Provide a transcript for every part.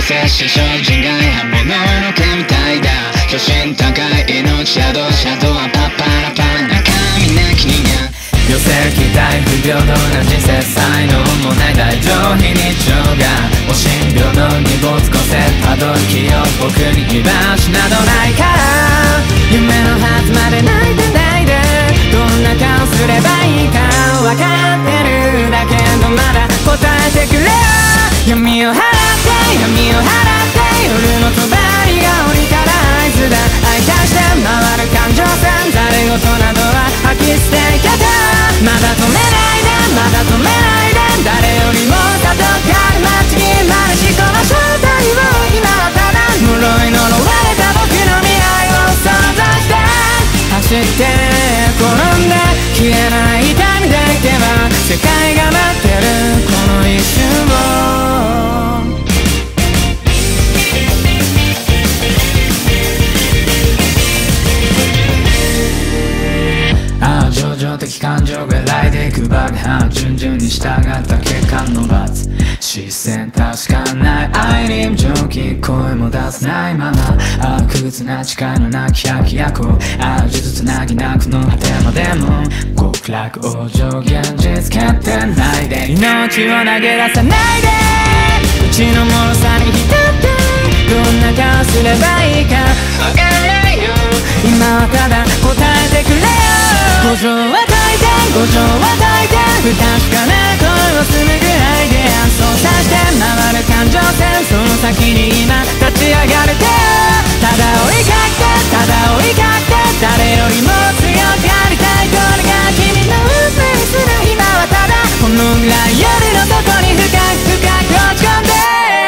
接し精進外刃物の煙たいだ巨神高い命シャドウはパッパラパラ中身なき人間寄せる期待不平等な人生才能もない大上非日常がお心平等に没個性たどる気を僕に居場所などないから夢のはずまで泣いてないでどんな顔すればいいか分かってるだけどまだ答えてくれ闇を払って闇を払って夜の帳が降りたら合図だ相対して回る感情線ざれ言などは吐き捨てけたまだ止めないでまだ止めないで誰よりも里がある街に生まれしこの正体を今はただ呪い呪われた僕の未来を想像して走って転んで消えない痛みでいけば世界が待ってるこの一瞬を情緒的感情が揺らいでいく爆破順々に従った結果の罰視線確かない愛に蒸気声も出せないまま苦痛な誓いのなき百役を呪術つなぎなくの果てまでも極楽往生現実決定ないで命を投げ出さないでうちの脆さに浸ってどんな顔すればいいかわからないよ今はただ答えてくれよ五条は大抵五条は大抵不確かな恋をするぐらいで操作して回る感情線その先に今立ち上がれてただ追いかけてただ追いかけて誰よりも強くありたいこれが君の運命する今はただこのぐらい夜の底に深く深く落ち込んで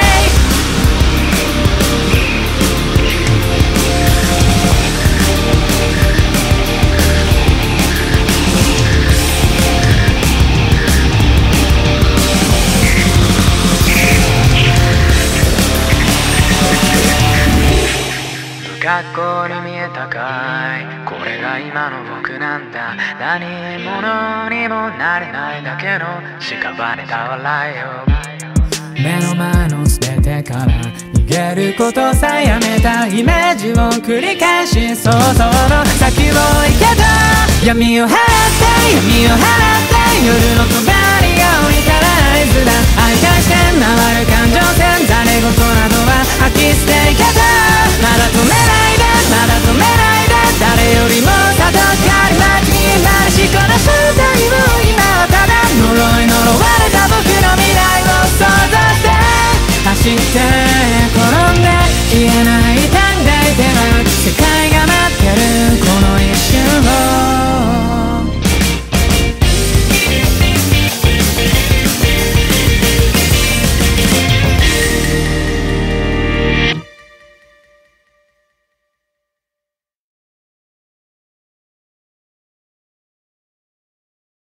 学校に見えたかいこれが今の僕なんだ何者にもなれないだけの屍た笑いよ目の前の全てから逃げることさえやめたイメージを繰り返し想像の先を行けた闇を払って闇を払って夜の